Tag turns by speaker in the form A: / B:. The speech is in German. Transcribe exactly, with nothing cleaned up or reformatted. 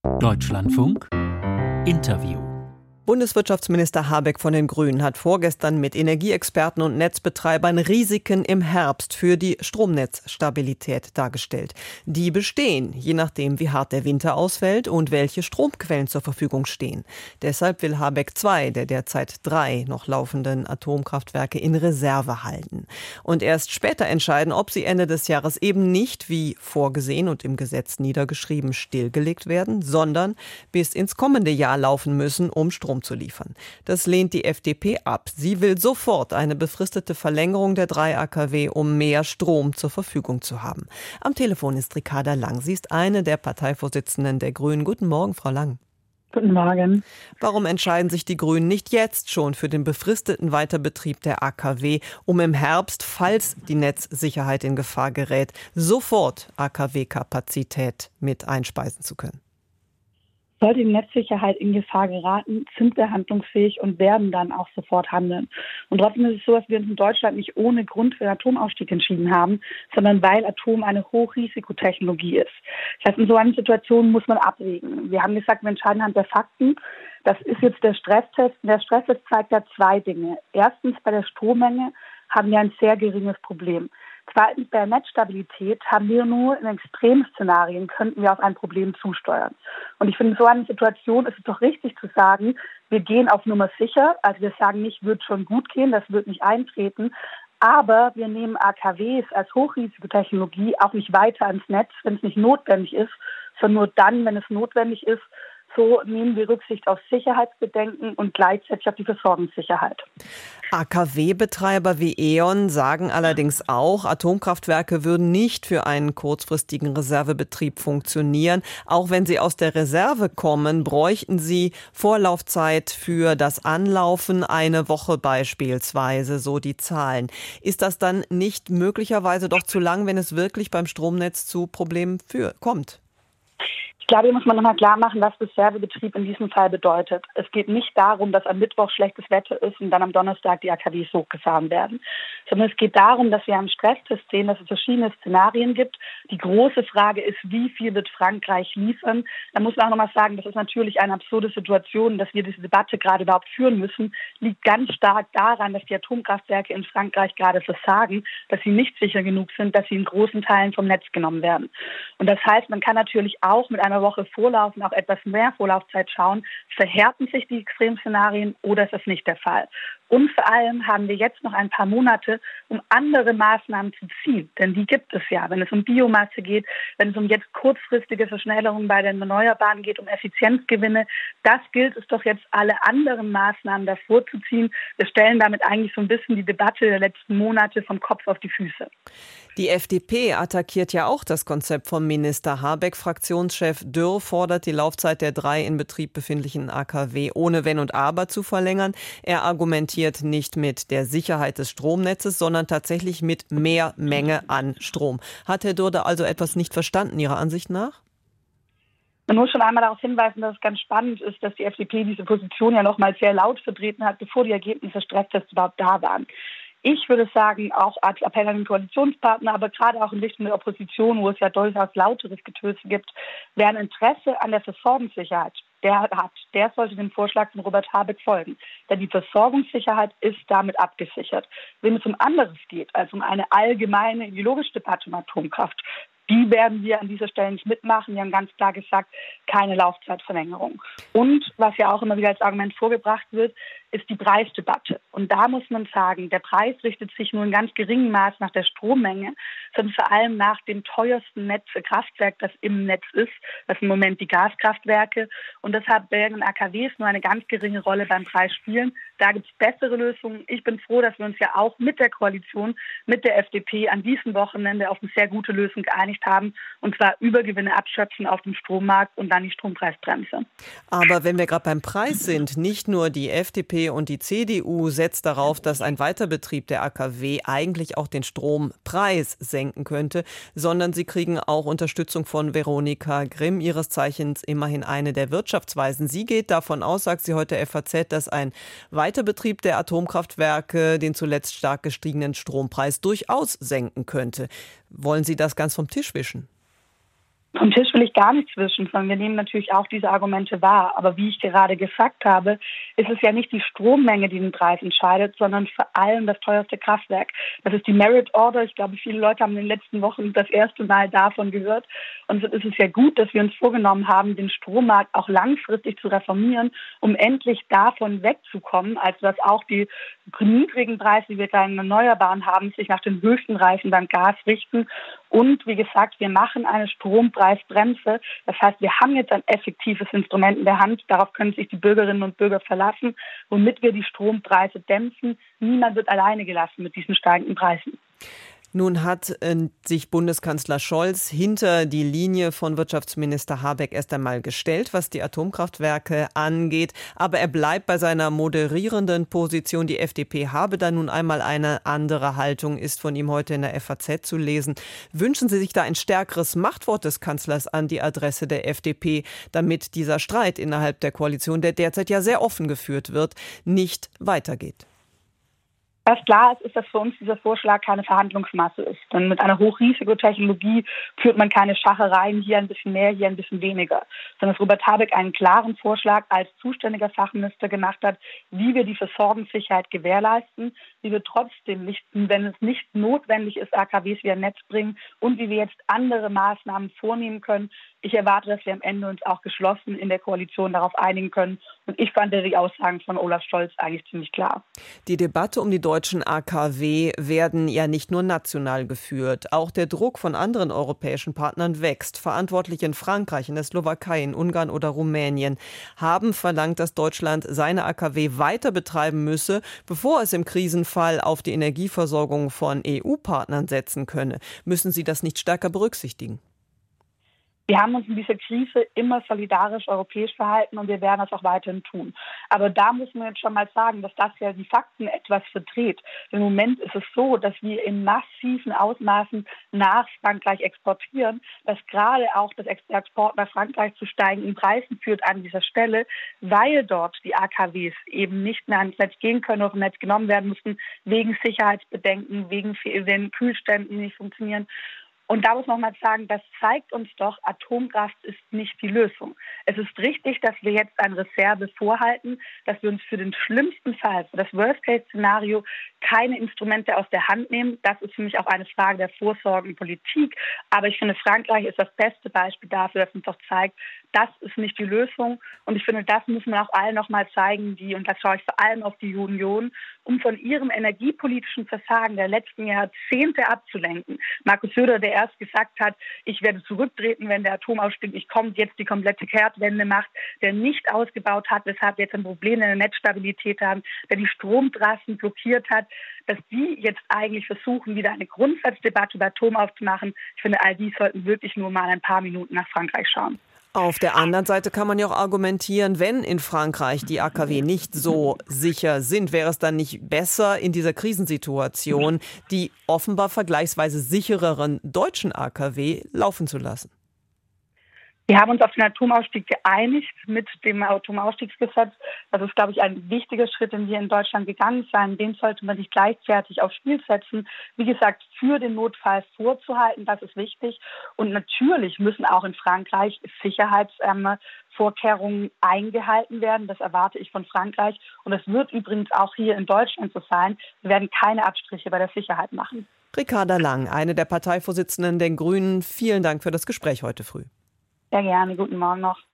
A: Deutschlandfunk Interview.
B: Bundeswirtschaftsminister Habeck von den Grünen hat vorgestern mit Energieexperten und Netzbetreibern Risiken im Herbst für die Stromnetzstabilität dargestellt. Die bestehen, je nachdem wie hart der Winter ausfällt und welche Stromquellen zur Verfügung stehen. Deshalb will Habeck zwei der derzeit drei noch laufenden Atomkraftwerke in Reserve halten. Und erst später entscheiden, ob sie Ende des Jahres eben nicht, wie vorgesehen und im Gesetz niedergeschrieben, stillgelegt werden, sondern bis ins kommende Jahr laufen müssen, um Strom zu liefern. Das lehnt die F D P ab. Sie will sofort eine befristete Verlängerung der drei A K W, um mehr Strom zur Verfügung zu haben. Am Telefon ist Ricarda Lang. Sie ist eine der Parteivorsitzenden der Grünen. Guten Morgen, Frau Lang.
C: Guten Morgen.
B: Warum entscheiden sich die Grünen nicht jetzt schon für den befristeten Weiterbetrieb der A K W, um im Herbst, falls die Netzsicherheit in Gefahr gerät, sofort A K W-Kapazität mit einspeisen zu können?
C: Sollte die Netzsicherheit in Gefahr geraten, sind wir handlungsfähig und werden dann auch sofort handeln. Und trotzdem ist es so, dass wir uns in Deutschland nicht ohne Grund für den Atomausstieg entschieden haben, sondern weil Atom eine Hochrisikotechnologie ist. Das heißt, in so einer Situation muss man abwägen. Wir haben gesagt, wir entscheiden anhand der Fakten. Das ist jetzt der Stresstest. Und der Stresstest zeigt ja zwei Dinge. Erstens, bei der Strommenge haben wir ein sehr geringes Problem. Zweitens, bei der Netzstabilität haben wir nur in Extremszenarien könnten wir auf ein Problem zusteuern. Und ich finde, in so einer Situation ist es doch richtig zu sagen, wir gehen auf Nummer sicher. Also wir sagen nicht, wird schon gut gehen, das wird nicht eintreten. Aber wir nehmen A K Ws als Hochrisikotechnologie auch nicht weiter ans Netz, wenn es nicht notwendig ist, sondern nur dann, wenn es notwendig ist. So nehmen wir Rücksicht auf Sicherheitsbedenken und gleichzeitig auf die Versorgungssicherheit.
B: A K W-Betreiber wie E.ON sagen allerdings auch, Atomkraftwerke würden nicht für einen kurzfristigen Reservebetrieb funktionieren. Auch wenn sie aus der Reserve kommen, bräuchten sie Vorlaufzeit für das Anlaufen, eine Woche beispielsweise, so die Zahlen. Ist das dann nicht möglicherweise doch zu lang, wenn es wirklich beim Stromnetz zu Problemen für, kommt?
C: Ich glaube, hier muss man nochmal klar machen, was Reservebetrieb in diesem Fall bedeutet. Es geht nicht darum, dass am Mittwoch schlechtes Wetter ist und dann am Donnerstag die A K Ws hochgefahren werden, sondern es geht darum, dass wir am Stresstest sehen, dass es verschiedene Szenarien gibt. Die große Frage ist, wie viel wird Frankreich liefern? Da muss man auch nochmal sagen, das ist natürlich eine absurde Situation, dass wir diese Debatte gerade überhaupt führen müssen, liegt ganz stark daran, dass die Atomkraftwerke in Frankreich gerade versagen, dass sie nicht sicher genug sind, dass sie in großen Teilen vom Netz genommen werden. Und das heißt, man kann natürlich auch mit einer Woche Vorlauf und auch etwas mehr Vorlaufzeit schauen, verhärten sich die Extremszenarien oder ist das nicht der Fall? Und vor allem haben wir jetzt noch ein paar Monate, um andere Maßnahmen zu ziehen. Denn die gibt es ja. Wenn es um Biomasse geht, wenn es um jetzt kurzfristige Verschnellerungen bei den Erneuerbaren geht, um Effizienzgewinne, das gilt es doch jetzt, alle anderen Maßnahmen davor zu ziehen. Wir stellen damit eigentlich so ein bisschen die Debatte der letzten Monate vom Kopf auf die Füße.
B: Die F D P attackiert ja auch das Konzept vom Minister Habeck. Fraktionschef Dürr fordert, die Laufzeit der drei in Betrieb befindlichen A K W ohne Wenn und Aber zu verlängern. Er argumentiert nicht mit der Sicherheit des Stromnetzes, sondern tatsächlich mit mehr Menge an Strom. Hat Herr Dürr da also etwas nicht verstanden, Ihrer Ansicht nach?
C: Man muss schon einmal darauf hinweisen, dass es ganz spannend ist, dass die F D P diese Position ja noch mal sehr laut vertreten hat, bevor die Ergebnisse des Stresstests überhaupt da waren. Ich würde sagen, auch als Appell an den Koalitionspartner, aber gerade auch in Richtung der Opposition, wo es ja durchaus lauteres Getöse gibt, wer ein Interesse an der Versorgungssicherheit der hat, der sollte dem Vorschlag von Robert Habeck folgen. Denn die Versorgungssicherheit ist damit abgesichert. Wenn es um anderes geht, also um eine allgemeine ideologische Debatte um Atomkraft, die werden wir an dieser Stelle nicht mitmachen. Wir haben ganz klar gesagt, keine Laufzeitverlängerung. Und was ja auch immer wieder als Argument vorgebracht wird, ist die Preisdebatte. Und da muss man sagen, der Preis richtet sich nur in ganz geringem Maß nach der Strommenge, sondern vor allem nach dem teuersten Netz, Kraftwerk, das im Netz ist. Das sind im Moment die Gaskraftwerke. Und deshalb werden A K Ws nur eine ganz geringe Rolle beim Preis spielen. Da gibt es bessere Lösungen. Ich bin froh, dass wir uns ja auch mit der Koalition, mit der F D P an diesem Wochenende auf eine sehr gute Lösung geeinigt haben. Und zwar Übergewinne abschöpfen auf dem Strommarkt und dann die Strompreisbremse.
B: Aber wenn wir gerade beim Preis sind, nicht nur die F D P und die C D U setzt darauf, dass ein Weiterbetrieb der A K W eigentlich auch den Strompreis senken könnte, sondern sie kriegen auch Unterstützung von Veronika Grimm, ihres Zeichens immerhin eine der Wirtschaftsweisen. Sie geht davon aus, sagt sie heute F A Z, dass ein Weiterbetrieb der Atomkraftwerke den zuletzt stark gestiegenen Strompreis durchaus senken könnte. Wollen Sie das ganz vom Tisch wischen?
C: Vom Tisch will ich gar nichts wischen, sondern wir nehmen natürlich auch diese Argumente wahr. Aber wie ich gerade gesagt habe, ist es ja nicht die Strommenge, die den Preis entscheidet, sondern vor allem das teuerste Kraftwerk. Das ist die Merit Order. Ich glaube, viele Leute haben in den letzten Wochen das erste Mal davon gehört. Und so ist es ja gut, dass wir uns vorgenommen haben, den Strommarkt auch langfristig zu reformieren, um endlich davon wegzukommen, also dass auch die niedrigen Preise, die wir da in Erneuerbaren haben, sich nach den höchsten Preisen beim Gas richten. Und wie gesagt, wir machen eine Strompreisbremse. Das heißt, wir haben jetzt ein effektives Instrument in der Hand. Darauf können sich die Bürgerinnen und Bürger verlassen, womit wir die Strompreise dämpfen. Niemand wird alleine gelassen mit diesen steigenden Preisen.
B: Nun hat äh, sich Bundeskanzler Scholz hinter die Linie von Wirtschaftsminister Habeck erst einmal gestellt, was die Atomkraftwerke angeht. Aber er bleibt bei seiner moderierenden Position. Die F D P habe da nun einmal eine andere Haltung, ist von ihm heute in der F A Z zu lesen. Wünschen Sie sich da ein stärkeres Machtwort des Kanzlers an die Adresse der F D P, damit dieser Streit innerhalb der Koalition, der derzeit ja sehr offen geführt wird, nicht weitergeht?
C: Was klar ist, ist, dass für uns dieser Vorschlag keine Verhandlungsmasse ist. Denn mit einer Hochrisikotechnologie führt man keine Schachereien, hier ein bisschen mehr, hier ein bisschen weniger. Sondern dass Robert Habeck einen klaren Vorschlag als zuständiger Fachminister gemacht hat, wie wir die Versorgungssicherheit gewährleisten, wie wir trotzdem, nicht, wenn es nicht notwendig ist, A K Ws wieder ins Netz bringen und wie wir jetzt andere Maßnahmen vornehmen können. Ich erwarte, dass wir am Ende uns auch geschlossen in der Koalition darauf einigen können. Und ich fand die Aussagen von Olaf Scholz eigentlich ziemlich klar.
B: Die Debatte um die deutschen A K W werden ja nicht nur national geführt. Auch der Druck von anderen europäischen Partnern wächst. Verantwortliche in Frankreich, in der Slowakei, in Ungarn oder Rumänien haben verlangt, dass Deutschland seine A K W weiter betreiben müsse, bevor es im Krisenfall auf die Energieversorgung von E U-Partnern setzen könne. Müssen Sie das nicht stärker berücksichtigen?
C: Wir haben uns in dieser Krise immer solidarisch europäisch verhalten und wir werden das auch weiterhin tun. Aber da müssen wir jetzt schon mal sagen, dass das ja die Fakten etwas verdreht. Im Moment ist es so, dass wir in massiven Ausmaßen nach Frankreich exportieren, dass gerade auch das Export nach Frankreich zu steigenden Preisen führt an dieser Stelle, weil dort die A K Ws eben nicht mehr ans Netz gehen können oder vom Netz genommen werden müssen, wegen Sicherheitsbedenken, wegen den Kühlständen, die nicht funktionieren. Und da muss man mal sagen, das zeigt uns doch, Atomkraft ist nicht die Lösung. Es ist richtig, dass wir jetzt eine Reserve vorhalten, dass wir uns für den schlimmsten Fall, für das Worst-Case-Szenario, keine Instrumente aus der Hand nehmen. Das ist für mich auch eine Frage der Vorsorge und Politik. Aber ich finde, Frankreich ist das beste Beispiel dafür, das uns doch zeigt, das ist nicht die Lösung. Und ich finde, das müssen wir auch allen noch mal zeigen, die, und da schaue ich vor allem auf die Union, um von ihrem energiepolitischen Versagen der letzten Jahrzehnte abzulenken. Markus Söder, der erst gesagt hat, ich werde zurücktreten, wenn der Atomausstieg nicht kommt, jetzt die komplette Kehrtwende macht, der nicht ausgebaut hat, weshalb wir jetzt ein Problem in der Netzstabilität haben, der die Stromtrassen blockiert hat, dass die jetzt eigentlich versuchen, wieder eine Grundsatzdebatte über Atom aufzumachen. Ich finde, all die sollten wirklich nur mal ein paar Minuten nach Frankreich schauen.
B: Auf der anderen Seite kann man ja auch argumentieren, wenn in Frankreich die A K W nicht so sicher sind, wäre es dann nicht besser, in dieser Krisensituation die offenbar vergleichsweise sichereren deutschen A K W laufen zu lassen?
C: Wir haben uns auf den Atomausstieg geeinigt mit dem Atomausstiegsgesetz. Das ist, glaube ich, ein wichtiger Schritt, den wir in Deutschland gegangen sind. Den sollte man nicht gleichzeitig aufs Spiel setzen. Wie gesagt, für den Notfall vorzuhalten, das ist wichtig. Und natürlich müssen auch in Frankreich Sicherheitsvorkehrungen eingehalten werden. Das erwarte ich von Frankreich. Und es wird übrigens auch hier in Deutschland so sein. Wir werden keine Abstriche bei der Sicherheit machen.
B: Ricarda Lang, eine der Parteivorsitzenden der Grünen. Vielen Dank für das Gespräch heute früh.
C: Sehr gerne. Guten Morgen noch.